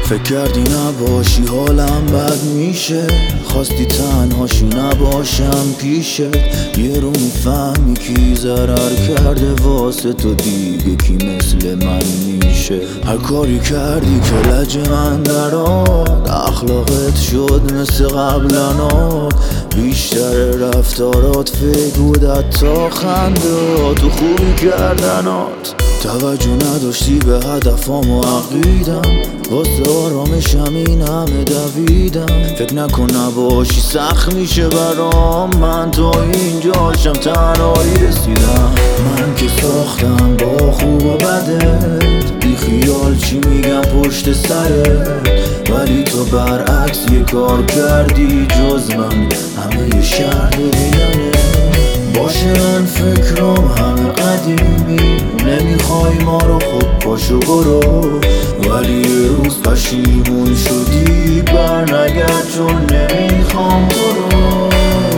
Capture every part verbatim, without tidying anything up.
فکر کردی نباشی حالم بد میشه، خواستی تنهاشی نباشم پیشت. یه رو میفهمی کی ضرر کرده واسه تو، دیگه کی مثل من میشه. هر کاری کردی که لج من دراد، اخلاقت شد مثل قبلنات. بیشتر رفتارات فیک بودت تا خندات و خوبی کردنات. توجه نداشتی به هدفام و عقیدم، واسه آرامشم این همه دویدم. فکر نکن نباشی سخت میشه برام، من تا اینجاشم تنهایی رسیدم. من که ساختم با خوب و بدت، بی خیال چی میگم پشت سرت. ولی تو برعکس یه کار کردی جز من، همه یه شهر ببیننه. باشه من فکرام همه قدیمی، نمیخوای ما رو خب پاشو برو. ولی یه روز پشیمون شدی برنگرد چون نمیخوام برو.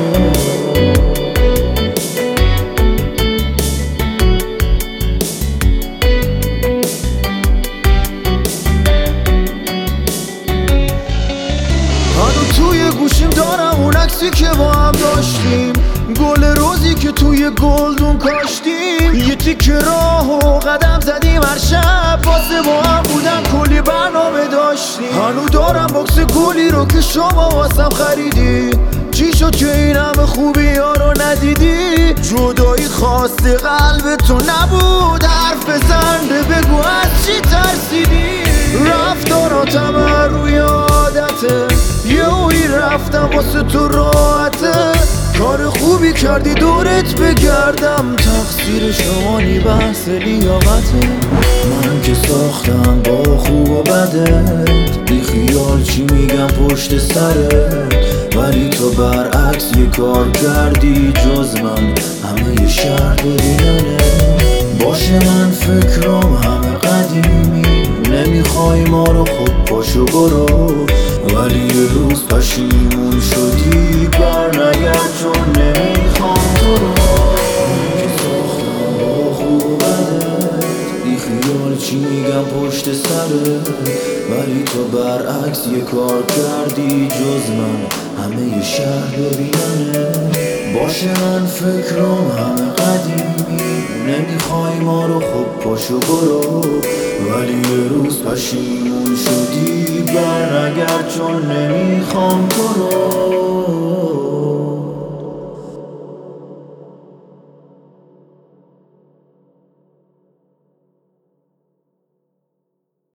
هنو توی گوشیم دارم اون عکسی که با هم داشتیم، گل روزی که توی گلدون کاشتیم. یه تیکه راه و قدم زدیم هر شب، واسه با هم بودن کلی برنامه داشتیم. هنو دارم باکس گلی رو که شما واسم خریدی. چی شد که این همه خوبی ها رو ندیدی؟ جدایی خواست قلب تو نبود، حرف بزن بگو از چی ترسیدی؟ رفتاراتم هر روی عادته، یهویی رفتم واسه تو راحته. کار خوبی کردی دورت بگردم، تقصیر شما نی بحث لیاقته. من که ساختم با خوب و بدت، بی خیال چی میگم پشت سرت. ولی تو برعکس یه کار کردی جز من، همه یه شهر ببیننه. باشه من فکرام همه قدیمی، نمیخوای ما رو خب پاشو برو. ولی یه روز پشیمون شدی برنگرد چون نمیخوام تو رو. من که ساختم با خوب و بدت، بی خیال چی میگم پشت سرت. ولی تو برعکس یه کار کردی جز من، همه یه شهر ببیننه. باشه من فکرام همه قدیمی، نمیخوای ما رو خب پاشو برو. ولی یه روز پشیمون شدی برنگرد چون نمیخوام تو رو.